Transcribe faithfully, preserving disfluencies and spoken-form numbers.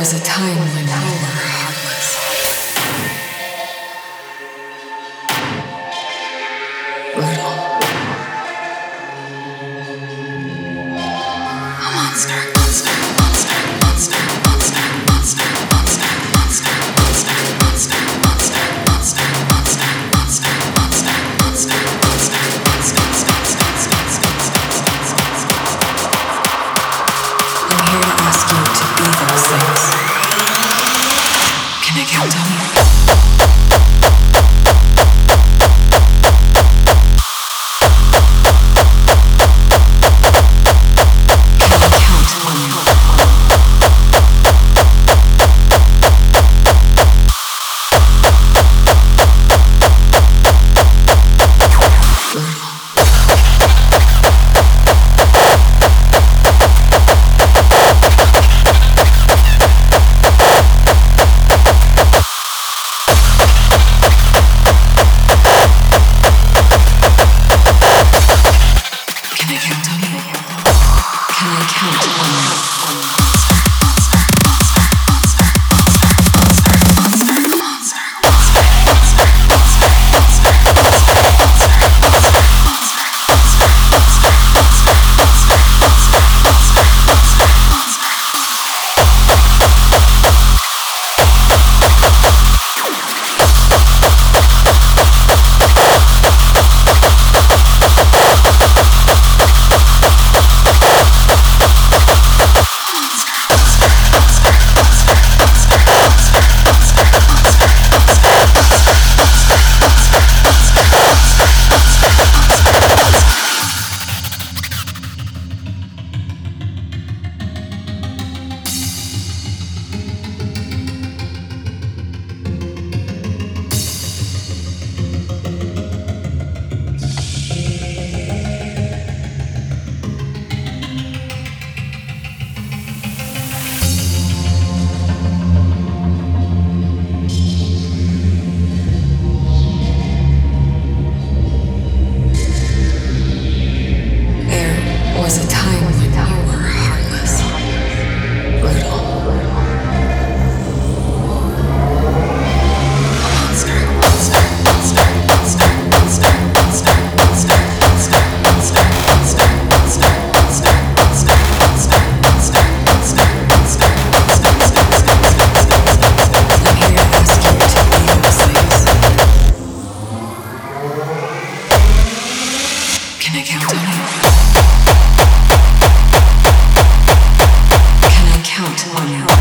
was a time when we were heartless. Brutal. A monster, monster, monster, monster, monster, monster, monster, monster, monster, monster, monster, monster, monster, monster, monster, monster, monster, I'm here to ask you to be those things. Can I count on you? Was a time when you were heartless, brutal. A monster, monster, monster, monster, monster, monster, monster, monster, monster, monster, monster, monster, monster, monster, monster, monster, monster, monster, I'm here to ask you to be those things. Can I count on you? Count on you.